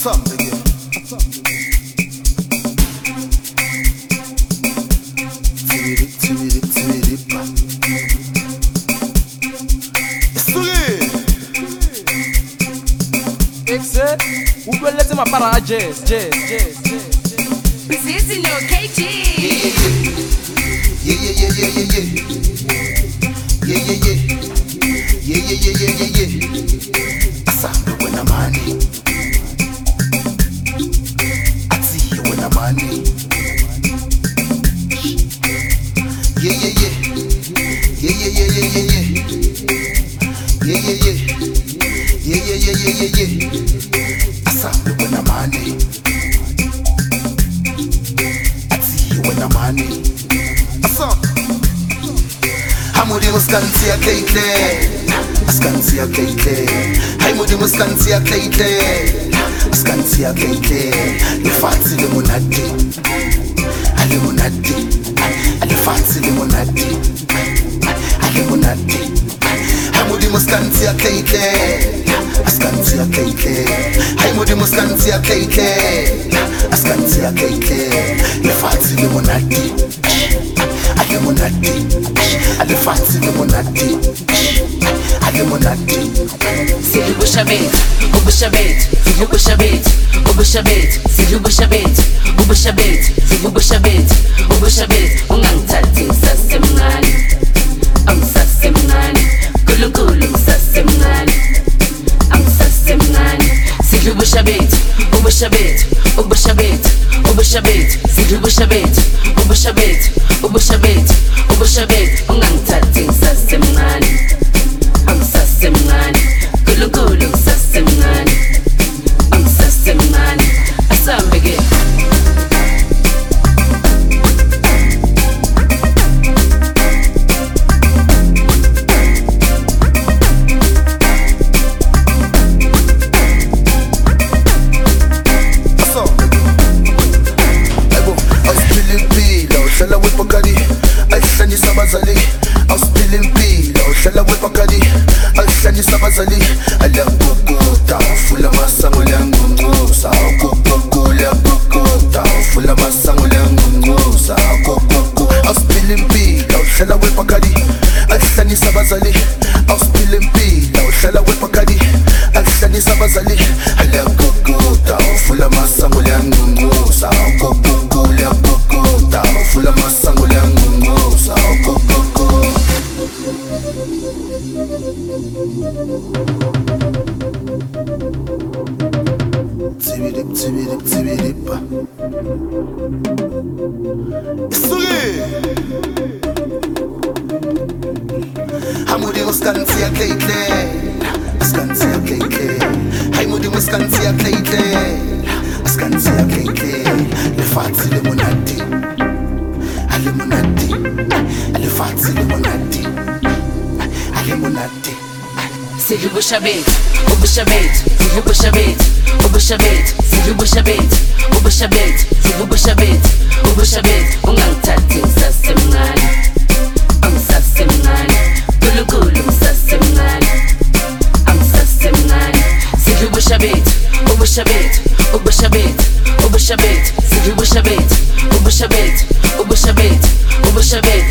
Jazz. Persisting no KG. Yeah. Asamba when I'm money. I see you when I'm money. Yeah. Asamba when I'm money. I see you when I'm money. Asamba. Hamudi muskanti ya keite. Askanti ya keite. Hamudi muskanti ya keite. Askanti ya keite. Lefatsi lemonade. Alemonade. Alefatsi lemonade. Alemonade. Hamudi muskanti ya keite. Askanti ya keite. Hamudi muskanti ya keite. Askanti ya keite. Lefatsi lemonade. Alemonade. Alefatsi lemonade. Alemonade. Silly bush a bit, bush a bit, silly bush a bit, bush a bit, silly bush a bit, bush a bit, silly bush a bit, bush a bit. Ungangithathi sasemncane, angisasemncane, nkulunkulu ngisasemncane, angisasemncane. Silly bush a bit, bush a bit, bush a bit, bush a bit, silly bush a bit, bush a bit, bush a bit, bush a bit. Ungangithathi sasemncane. Angisasemncane, nkulunkulu ngisasemncane, angisasemncane. Asambe-ke Hlala wepakadi, ayihlanyisa abazali. Awusiphile impilo, hlala wepakadi, ayihlanyisa abazali. Alaguguda, ufula masango langunguza. Gugugu, laguguda, ufula masango langunguza. Gugugu, awusiphile impilo, hlala wepakadi, ayihlanyisa abazali. Awusiphile impilo, hlala wepakadi, ayihlanyisa abazali. Alaguguda, ufula masango langunguza. Gugugu, laguguda, ufula masango langunguza. Gugugu. Tibidip. Hamudi muskanti ya keite. Askanti ya keite. Hamudi muskanti ya keite. Askanti ya keite. Lefatsi lemonade. Alemonade. Lefatsi lemonade. Alemonade. silly bush a bit, bush a bit, silly bush a bit, bush a bit, silly bush a bit, bush a bit, silly bush a bit, bush a bit. Ungangithathi sasemncane, angisasemncane, nkulunkulu ngisasemncane, angisasemncane. Silly bush a bit, bush a bit, bush a bit, bush a bit, silly bush a bit, bush a bit, bush a bit, bush a bit.